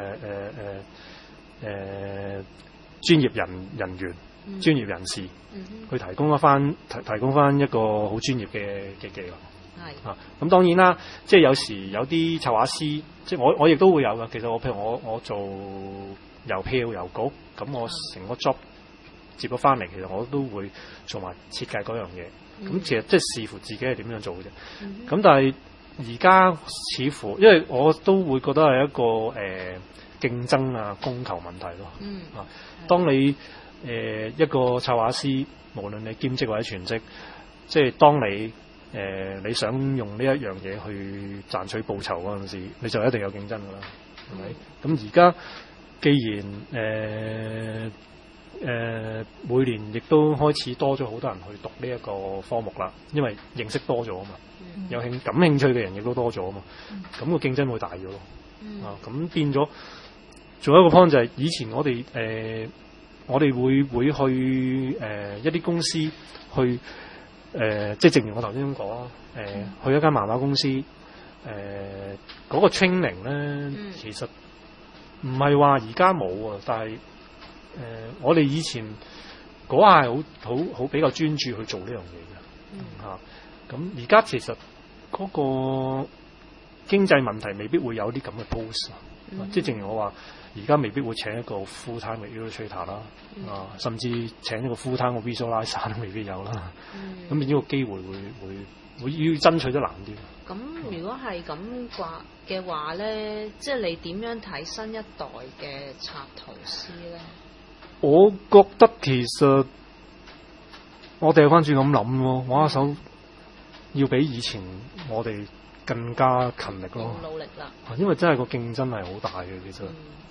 專業人員、專業人士去提供翻一個好專業嘅技能。係咁當然啦，即係有時有啲插畫師，即係我亦都會有㗎。其實譬如我做郵票郵局，咁我成個 job 接咗翻嚟，其實我都會做埋設計嗰樣嘢。咁其實即係視乎自己係點樣做嘅啫。咁但係而家似乎，因為我都會覺得係一個競爭啊、供求問題咯。當你一個插畫師，無論你兼職或者全職，即係當你你想用呢一樣嘢去賺取報酬嗰陣時，你就一定有競爭㗎啦，係咪？咁而家既然每年亦都開始多咗好多人去讀呢一個科目啦，因為認識多咗啊嘛，感興趣嘅人亦都多咗啊嘛，咁個競爭會大咗咯。咁變咗，仲有一個 point 就係以前我哋會去一啲公司去即係正如我頭先咁講啦，去一間漫畫公司，嗰個 training 咧，其實唔係話而家冇啊，但係我哋以前嗰下係好比較專注去做呢樣嘢嘅，咁而家其實嗰個經濟問題未必會有啲咁嘅 post，即係正如我話，而家未必會請一個 full time 嘅 illustrator 啦，甚至請一個 full time 嘅 visualizer 都未必有啦，咁變咗個機會會要爭取得難啲。 咁如果係咁嘅話咧，即係你點樣睇新一代嘅插圖師咧？ 我覺得其實我掉翻轉咁諗咯，畫手要比以前我哋更加勤力咯， 努力啦。 因為真係個競爭係好大嘅，其實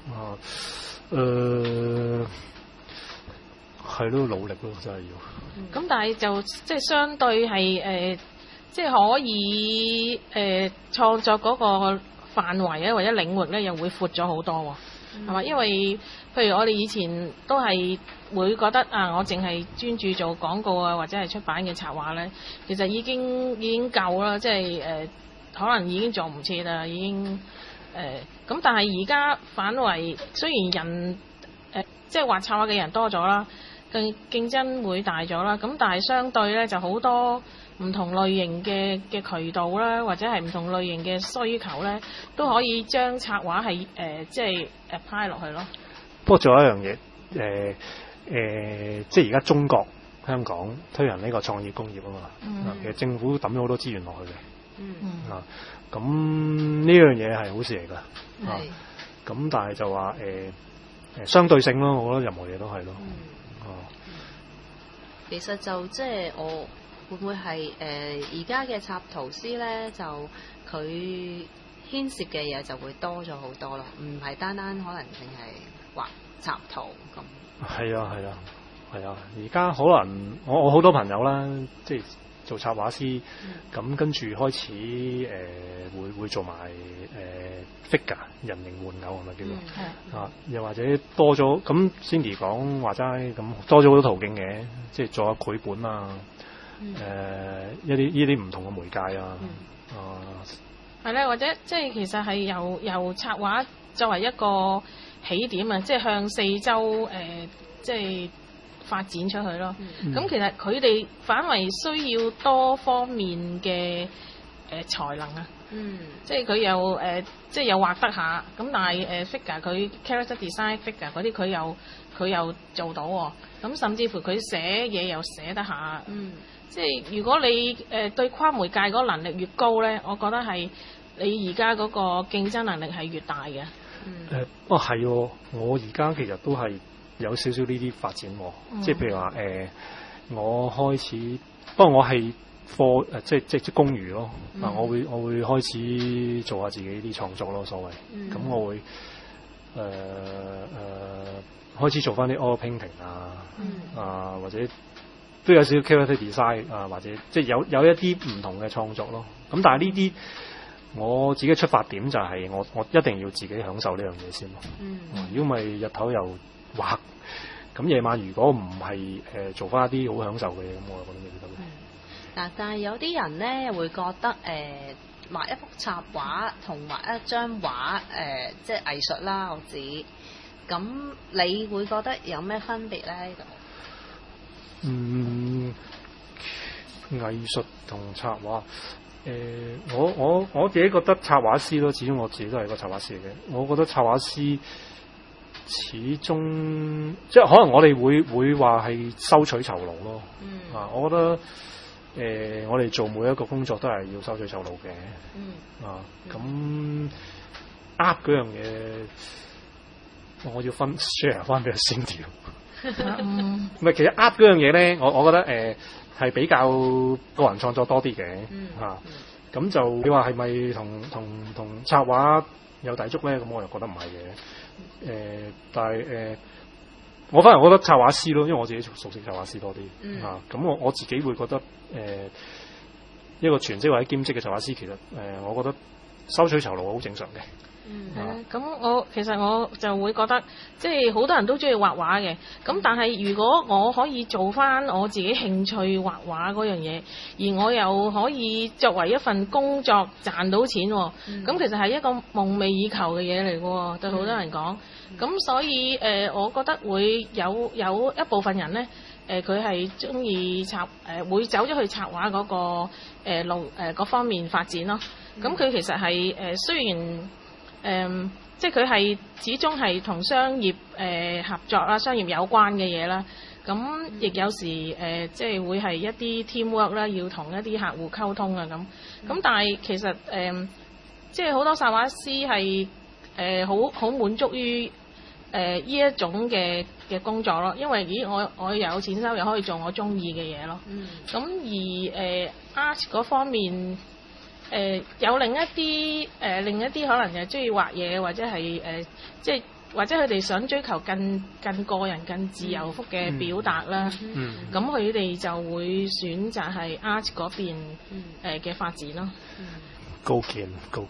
係咯，努力咯，真係要。 咁但係就即係相對係即係可以創作嗰個範圍咧，或者領域咧，又會闊咗好多喎。係嘛？因為譬如我哋以前都係會覺得我淨係專注做廣告啊，或者係出版嘅插畫咧，其實已經夠啦，即係可能已經做唔切啦，已經咁。但係而家反為，雖然人即係畫插畫嘅人多咗啦，競爭會大咗啦，咁但係相對咧就好多唔同類型嘅渠道啦，或者係唔同類型嘅需求咧，都可以將插畫係即係 apply 落去咯。 不過仲有一樣嘢，即係而家中國香港推行呢個創意工業啊嘛，其實政府抌咗好多資源落去嘅，咁呢樣嘢係好事嚟㗎，咁但係就話相對性咯，我覺得任何嘢都係咯， 其實就即係我會唔會係而家嘅插圖師咧，就佢牽涉嘅嘢就會多咗好多咯，唔係單單可能淨係畫插圖咁。係啊， 而家可能我好多朋友啦，即係做插畫師，咁跟住開始會做埋figure 人形玩偶係咪叫做又或者多咗咁 Cindy 講話齋咁多咗好多途徑嘅，即係做下繪本啊，一啲唔同嘅媒介啊， 係咧，或者即係其實係由插畫作為一個起點啊，即係向四周即係發展出去咯。咁其實佢哋反為需要多方面嘅才能啊。即係佢又即係又畫得下，咁但係figure 佢 character design figure 嗰啲佢又做到喎。咁甚至乎佢寫嘢又寫得下。即係如果你對跨媒介嗰個能力越高咧，我覺得係你而家嗰個競爭能力係越大嘅。 係喎，我而家其實都係有少少呢啲發展喎。即係譬如話我開始，不過我係即係公餘咯。我會開始做下自己啲創作咯，所謂。咁我會開始做翻啲 oil painting 或者都有少少 character design 或者即係有一啲唔同嘅創作咯。咁但係呢啲我自己出發點就係我一定要自己享受呢樣嘢先咯。如果唔係日頭又畫，咁夜晚如果唔係做翻一啲好享受嘅嘢，咁我就覺得未必得。 但係有啲人咧會覺得畫一幅插畫同畫一張畫即係藝術啦，我指。咁你會覺得有咩分別咧？ 藝術同插畫，我自己覺得插畫師咯，始終我自己都係個插畫師嚟嘅。我覺得插畫師始終即係可能我哋會話係收取酬勞咯。我覺得我哋做每一個工作都係要收取酬勞嘅。咁嗰樣嘢，我要share 翻俾阿 Cindy。唔係，其實嗰樣嘢咧，我覺得係比較個人創作多啲嘅。咁就你話係咪同插畫有抵觸咧？咁我又覺得唔係嘅。但係我反而覺得插畫師咯，因為我自己熟悉插畫師多啲。咁我自己會覺得一個全職或者兼職嘅插畫師，其實我覺得收取酬勞好正常嘅。 咁其實我就會覺得，即係好多人都中意畫畫嘅。咁但係如果我可以做翻我自己興趣畫畫嗰樣嘢，而我又可以作為一份工作賺到錢，咁其實係一個夢寐以求嘅嘢嚟嘅，對好多人講。咁所以我覺得會有一部分人呢，佢係中意會走咗去插畫嗰個路嗰方面發展咯。咁佢其實係雖然即係佢係始終係同商業合作啦、商業有關嘅嘢啦。咁亦有時即係會係一啲 teamwork 啦，要同一啲客戶溝通啊咁。咁但係其實即係好多插畫師係好滿足於呢一種嘅工作咯，因為我又有錢收，又可以做我中意嘅嘢咯。咁而art 嗰方面。有另一啲可能又中意畫嘢，或者係即係或者佢哋想追求更個人、更自由幅嘅表達啦。咁佢哋就會選擇係 art 嗰邊嘅發展咯。 高見。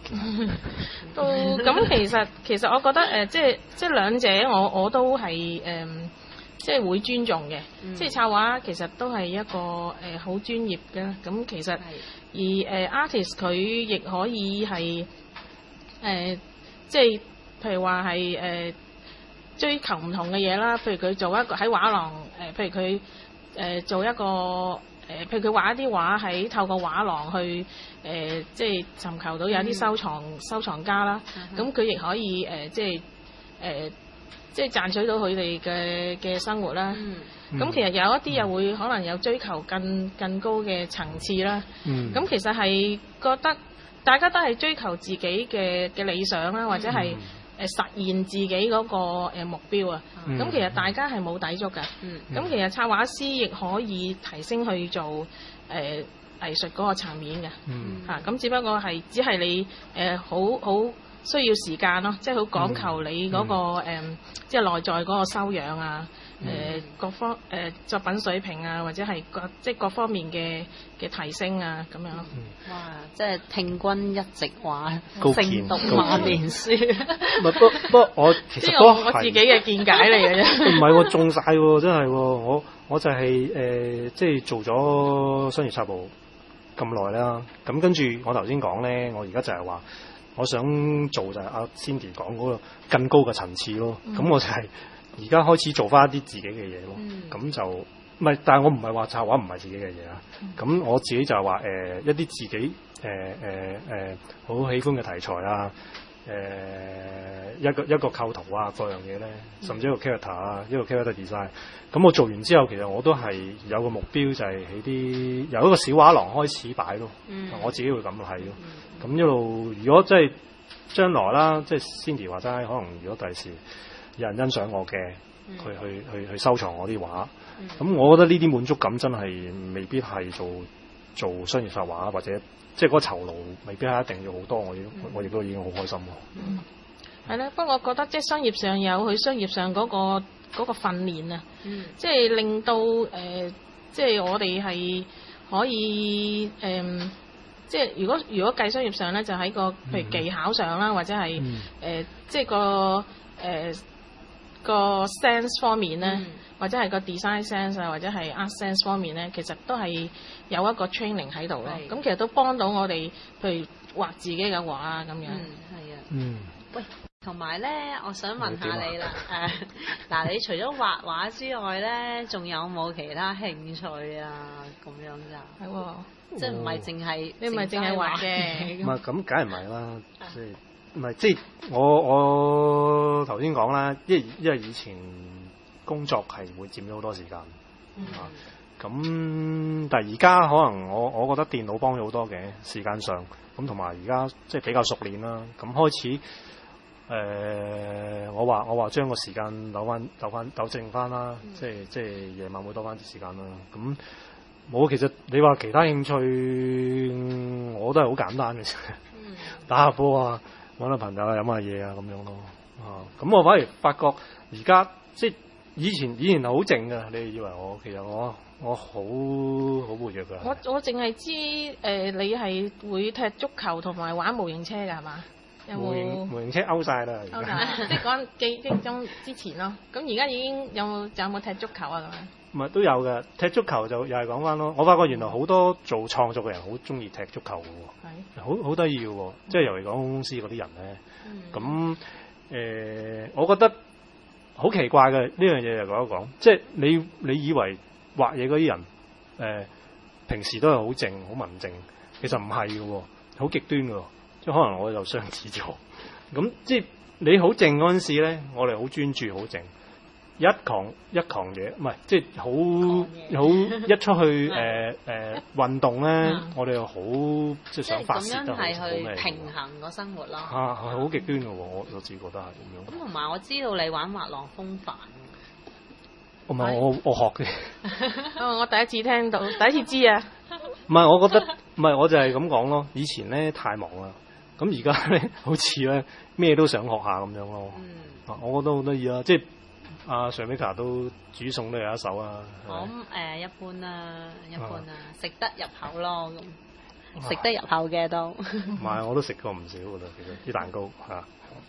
咁其實我覺得即係兩者我都係即係會尊重嘅。即係插畫其實都係一個好專業嘅。咁其實。而artist 佢亦可以係即係譬如話係追求唔同嘅嘢啦。譬如佢做一個喺畫廊譬如佢做一個譬如佢畫一啲畫喺透過畫廊去即係尋求到有啲收藏家啦，咁佢亦可以即係賺取到佢哋嘅生活啦。咁其實有一啲又會可能有追求更高嘅層次啦。咁其實係覺得大家都係追求自己嘅理想啦，或者係實現自己嗰個目標啊。咁其實大家係冇抵觸㗎。咁其實插畫師亦可以提升去做藝術嗰個層面嘅。咁只不過只係你好需要時間咯，即係好講求你嗰個即係內在嗰個修養啊。各方作品水平啊，或者係各方面嘅提升啊，咁樣。 哇！即係聽君一席話， 高勝讀萬年書。 不過我其實都我自己嘅見解嚟嘅啫。 唔係喎，中晒喎，真係喎！我就係即係做咗商業插圖咁耐啦。咁跟住我頭先講咧，我而家就係話，我想做就係阿 Cindy 講嗰個更高嘅層次咯。咁我就係。而家開始做翻一啲自己嘅嘢咯，咁就唔係，但係我唔係話插畫唔係自己嘅嘢啊。咁我自己就係話一啲自己好喜歡嘅題材啊，一個構圖啊，各樣嘢咧，甚至一個 character 啊，一個 character design。咁我做完之後，其實我都係有個目標，就係喺啲由一個小畫廊開始擺咯。我自己會咁睇咯。咁一路如果即係將來啦，即係 Cindy 話齋，可能如果第時有人欣賞我嘅，去收藏我啲畫，咁我覺得呢啲滿足感真係未必係做商業插畫，或者即係嗰個酬勞未必係一定要好多，我亦都已經好開心咯。 係啦，不過我覺得即係商業上有佢商業上嗰個訓練啊，即係令到即係我哋係可以即係如果計商業上咧，就喺個譬如技巧上啦，或者係即係個 sense 方面咧，或者係個 design sense 啊，或者係 art sense 方面咧，其實都係有一個 training 喺度咯。咁其實都幫到我哋，譬如畫自己嘅畫啊咁樣。 係啊。喂，同埋咧，我想問下你啦。嗱，你除咗畫畫之外咧，仲有冇其他興趣啊？咁樣咋？係喎，即係唔係淨係你唔係淨係畫嘅。 唔係咁，梗係唔係啦，即係。唔係，即係我頭先講啦，因為以前工作係會佔咗好多時間，咁但係而家可能我覺得電腦幫咗好多嘅時間上，咁同埋而家即係比較熟練啦，咁開始我話將個時間糾正翻啦，即係夜晚會多翻啲時間啦，咁冇其實你話其他興趣我都係好簡單嘅啫，打下波啊。揾下朋友飲下嘢啊，咁樣咯。咁我反而發覺而家即係以前係好靜㗎。你以為其實我好活躍㗎。 我淨係知你係會踢足球同埋玩模型車㗎係嘛？有冇模型車勾晒啦？ 勾晒，即係講記憶中之前咯。咁而家已經有冇踢足球啊咁樣？ 唔係都有嘅，踢足球就又係講翻咯。我發覺原來好多做創作嘅人好中意踢足球嘅喎，好得意嘅喎。即係尤其講公司嗰啲人咧，咁我覺得好奇怪嘅呢樣嘢就講一講。即係你以為畫嘢嗰啲人平時都係好靜好文靜，其實唔係嘅喎，好極端嘅喎。即係可能我就相似咗。咁即係你好靜嗰陣時咧，我哋好專注好靜。一狂嘢，唔係即係好一出去運動咧，我哋又好即係想發泄得好咩？ 咁樣係去平衡個生活咯。 係好極端嘅喎，我自己覺得係咁樣。 咁同埋我知道你玩滑浪風帆。 唔係我學嘅。 我第一次聽到，第一次知啊。 唔係，我覺得唔係，我就係咁講咯。以前咧太忙啦，咁而家咧好似咧咩都想學下咁樣咯。我覺得好得意啊，即係。阿 Shamika 都煮餸都有一手啊！ 我一般啦，食得入口咯，咁食得入口嘅都。 唔係，我都食過唔少㗎啦，其實啲蛋糕嚇。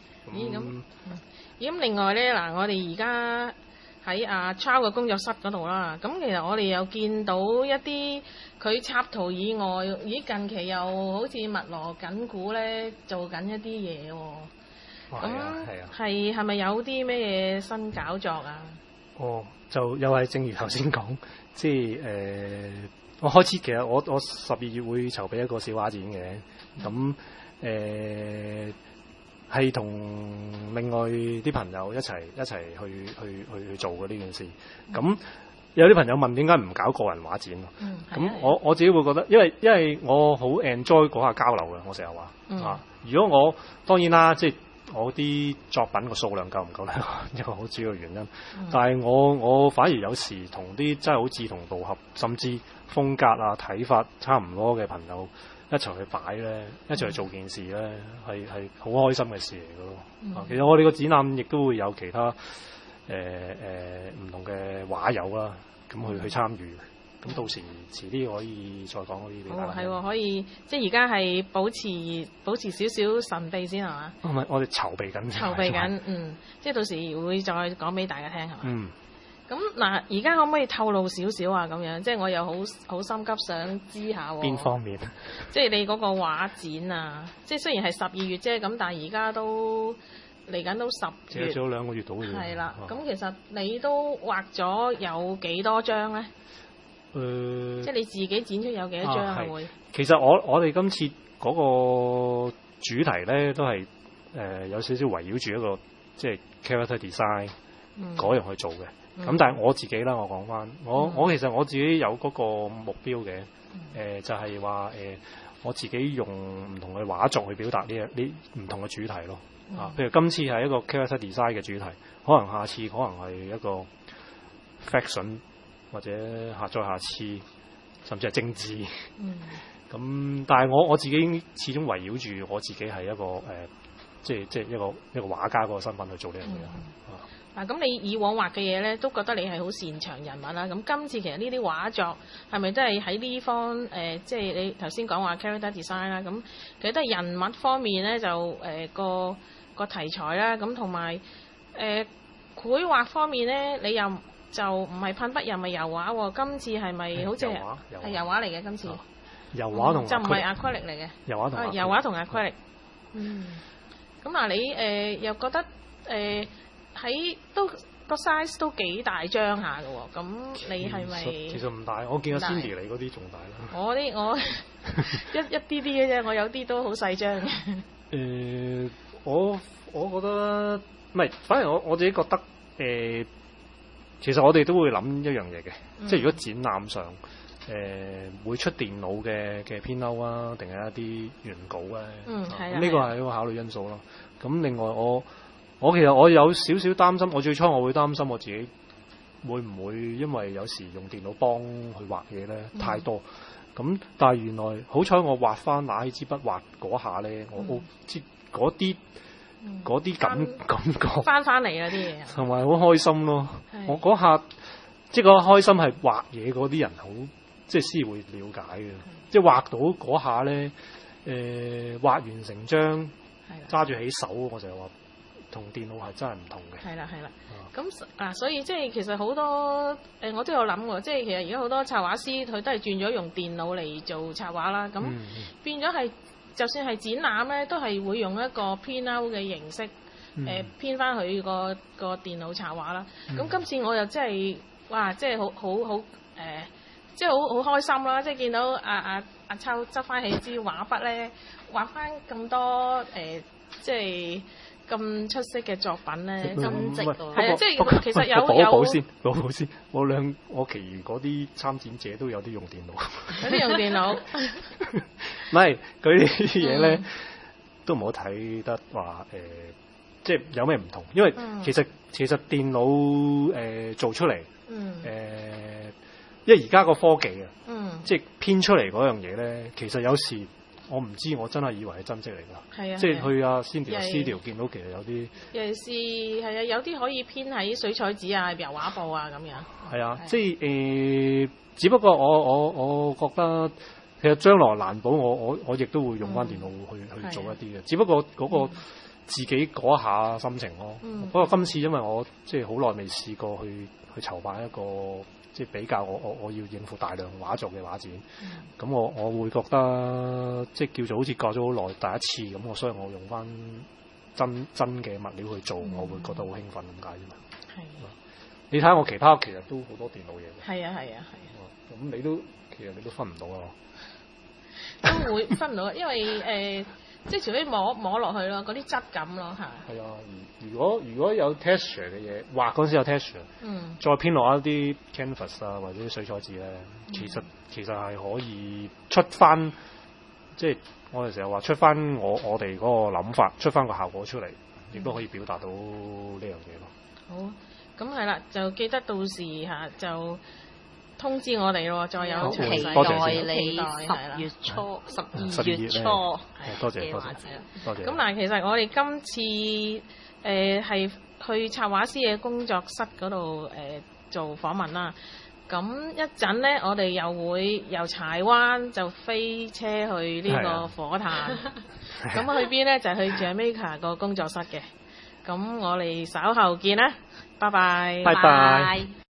咁另外咧嗱，我哋而家喺阿 Charles 嘅工作室嗰度啦，咁其實我哋又見到一啲佢插圖以外，近期又好似密鑼緊鼓咧做緊一啲嘢喎。咁係咪有啲咩嘢新搞作啊？ 就又係正如頭先講，即係我開始其實我12月會籌備一個小畫展嘅，咁係同另外啲朋友一齊去做嘅呢件事。咁有啲朋友問點解唔搞個人畫展咯？咁我自己會覺得，因為我好 enjoy 嗰下交流嘅，我成日話如果我當然啦，即係我啲作品個數量夠唔夠咧，一個好主要嘅原因。但係我反而有時同啲真係好志同道合，甚至風格啊睇法差唔多嘅朋友一齊去擺咧，一齊去做件事咧，係好開心嘅事嚟嘅咯。其實我哋個展覽亦都會有其他唔同嘅畫友啦，咁去參與。咁到時遲啲可以再講嗰啲俾大家。 係可以，即係而家係保持少少神秘先係嘛？ 唔係，我哋籌備緊。 籌備緊，即係到時會再講俾大家聽係嘛？咁嗱，而家可唔可以透露少少啊？咁樣，即係我又好心急想知下喎。邊方面？ 即係你嗰個畫展啊，即係雖然係12月啫，咁但係而家都嚟緊都10月。 仲有2個月到嘅。 係啦，咁其實你都畫咗有幾多張咧？即係你自己展出有幾多張啊？會其實我哋今次嗰個主題咧，都係有少少圍繞住一個即係 character design 嗰樣去做嘅。咁但係我自己啦，我講翻我其實我自己有嗰個目標嘅，就係話我自己用唔同嘅畫作去表達呢唔同嘅主題咯。譬如今次係一個 character design 嘅主題，可能下次可能係一個 fashion。或者再下次，甚至係政治。咁但係我自己始終圍繞住我自己係一個即係一個畫家嗰個身份去做呢樣嘢。 咁你以往畫嘅嘢咧，都覺得你係好擅長人物啦。咁今次其實呢啲畫作係咪都係喺呢方即係你頭先講話 character design 啦？咁其實都係人物方面咧，就個題材啦。咁同埋繪畫方面咧，你又就唔係噴筆又咪油畫喎？今次係咪好似係油畫嚟嘅？今次油畫同就唔係acrylic嚟嘅。 油畫同acrylic。咁嗱，你又覺得喺都個 size 都幾大張下嘅喎？咁你係咪？ 其實唔大，我見阿 Cindy 你嗰啲仲大啦。 我一啲啲嘅啫，我有啲都好細張嘅。 我覺得唔係，反而我自己覺得其實我哋都會諗一樣嘢嘅，即係如果展覽上會出電腦嘅編勾啊，定係一啲原稿咧，咁呢個係一個考慮因素咯。咁另外我其實我有少少擔心，我最初我會擔心我自己會唔會因為有時用電腦幫佢畫嘢咧太多，咁但係原來好彩我畫翻拿起支筆畫嗰下咧，我知嗰啲感覺翻嚟嗰啲嘢， 同埋好開心咯。我嗰下即係嗰個開心係畫嘢嗰啲人好，即係先會了解嘅。即係畫到嗰下咧，畫完成張揸住起手，我就係話同電腦係真係唔同嘅。 係啦。咁所以即係其實好多我都有諗喎。即係其實而家好多插畫師佢都係轉咗用電腦嚟做插畫啦。咁變咗係。就算係展覽咧，都係會用一個編勾嘅形式，編翻佢個電腦插畫啦。咁今次我又真係，哇！即係好即係好開心啦！即係見到阿秋執翻起支畫筆咧，畫翻咁多即係咁出色嘅作品咧，真值喎。係啊，即係其實有補好先。我其餘嗰啲參展者都有啲用電腦， 有啲用電腦。 唔係佢呢啲嘢咧，都唔好睇得話即係有咩唔同，因為其實電腦做出嚟因為而家個科技即係編出嚟嗰樣嘢咧，其實有時我唔知，我真係以為係真跡嚟㗎。即係去阿 Cindy Studio 見到其實有啲，尤其是有啲可以編喺水彩紙啊、油畫布啊咁樣。係啊， 即係只不過我覺得其實將來難保我亦都會用翻電腦去做一啲嘅，只不過嗰個自己嗰下心情咯。不過今次因為我即係好耐未試過去籌辦一個。即係比較我要應付大量畫作嘅畫展，咁我會覺得即係叫做好似過咗好耐第一次咁，所以我用翻真嘅物料去做，我會覺得好興奮咁解啫嘛。 你睇下我其他其實都好多電腦嘢嘅。 係啊係啊係啊。 咁其實你都分唔到啊。 都會分唔到，因為即係除非摸落去咯，嗰啲質感咯嚇。 係啊，如果有 texture 嘅嘢，畫嗰陣時有 texture，再編落一啲 canvas 啊或者啲水彩紙咧，其實係可以出翻，即係我哋成日話出翻我哋嗰個諗法，出翻個效果出嚟，亦都可以表達到呢樣嘢咯。 好，咁係啦，就記得到時嚇就通知我哋咯，再有詳細多謝你 10月初、12月初多謝。 咁嗱，其實我哋今次係去插畫師嘅工作室嗰度做訪問啦。咁一陣咧，我哋又會由柴灣就飛車去呢個火炭。咁去邊咧？就去 Jamaica 個工作室嘅。咁我哋稍後見啦，拜拜。 拜拜。